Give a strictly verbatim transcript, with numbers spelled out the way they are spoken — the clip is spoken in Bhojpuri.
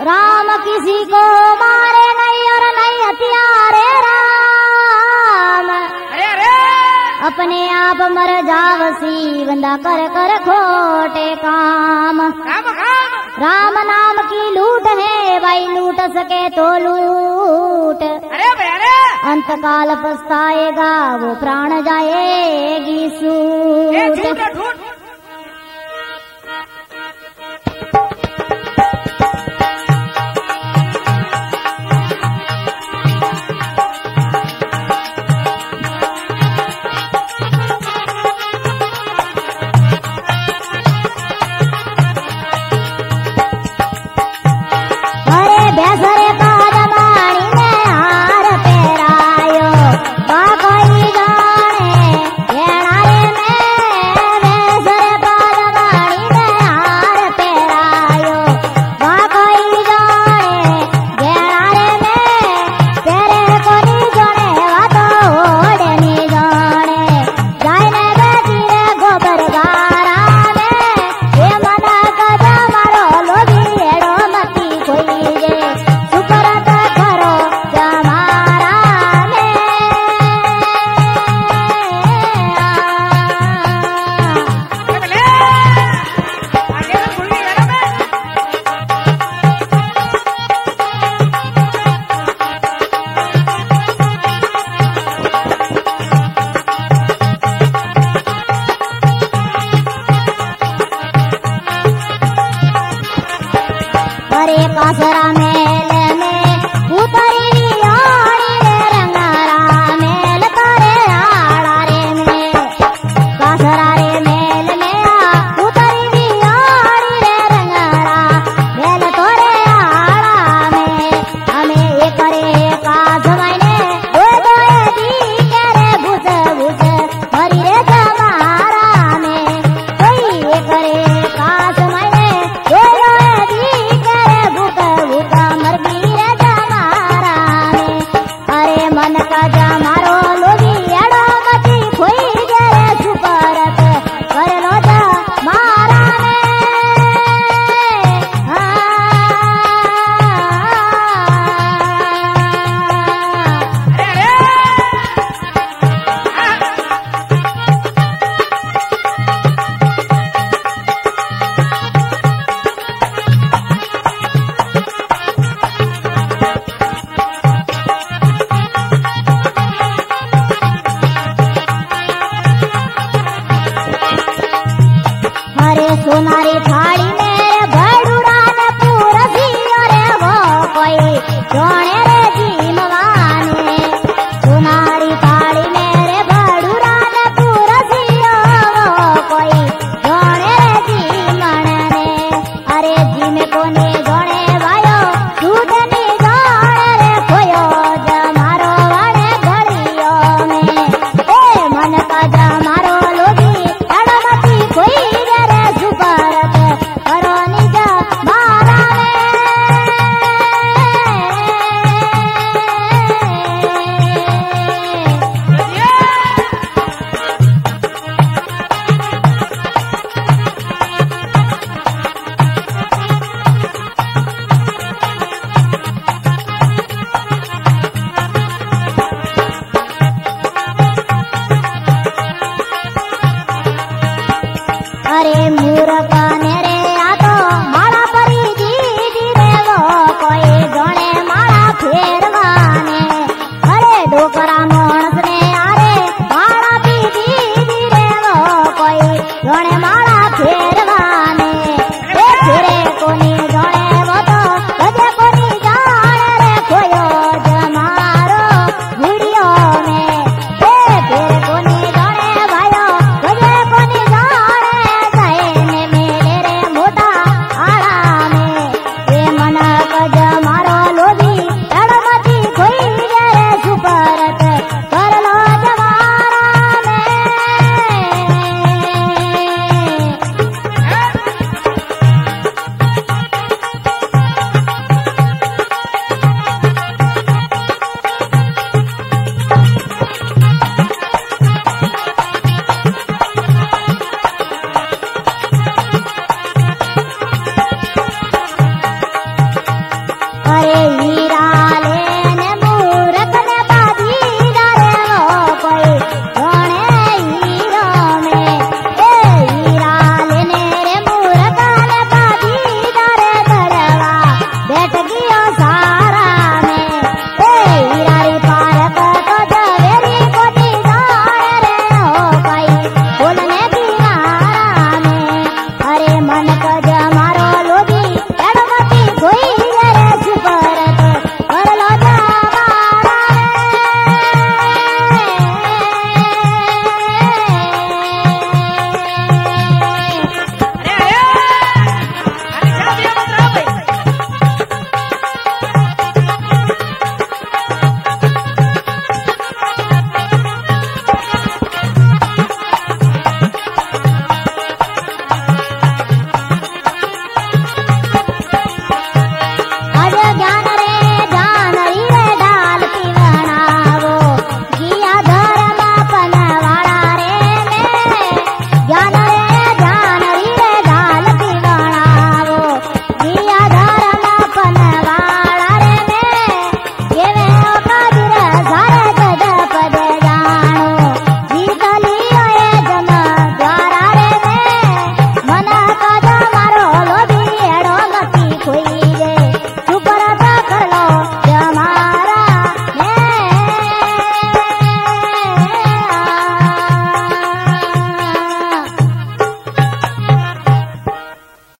राम किसी को मारे नहीं और नहीं हथियारे राम। अरे अरे अपने आप मर जावसी बंदा कर कर खोटे काम। राम राम राम नाम की लूट है भाई, लूट सके तो लूट। अरे अरे अंतकाल पछताएगा वो प्राण जाएगी ये सूट। झूठ है, झूठ। अरे बेसरे पादमाणी में हार पेरायो बा कोई जाने घेरा रे में। बेसरे पादमाणी में हार पेरायो बा कोई जाने घेरा रे में। तेरे को नी जाने वा तो ओढ़े नी जाने जाने बेटी रे गोबर गारा में। ये मना का मारो लोभी एड़ो मती कोई जे सुपरत करो जमारा में। ले आगे से खुल गई मैडम है। अरे कासरा मेल में उतरी आड़ी रे रंगारा मेल तारे आड़ा रे में। कासरा रे मेल में आ उतरी आड़ी रे रंगारा मेल तोरे आड़ा में। हमें ये करे कास मैंने दो दो दी के रे भूस भूस भरी रे जमारा में। कोई ये करे कास मैंने दो दो दी के रे भूक भूका मर गई रे जमारा में। अरे मन का जमारो लोगी एड़ो मती खोई गे रे सुपरत कर लो जमारा में। हाँ। अरे अरे सोनारी थाली में भड़ूरा ने पूरसी अरे वो कोई जोने रे जीमवाने। सोनारी थाली में रे भड़ूरा ने पूरसी वो कोई जोने रे जीमन ने। अरे जीम कोने जोने वायो दूध नी जोने रे खोयो जमारो वाने गलियों में। ए मन का जमारो लोगी एड़मती कोई गे रे सुपरत करो निज मारा अरे मूर्ख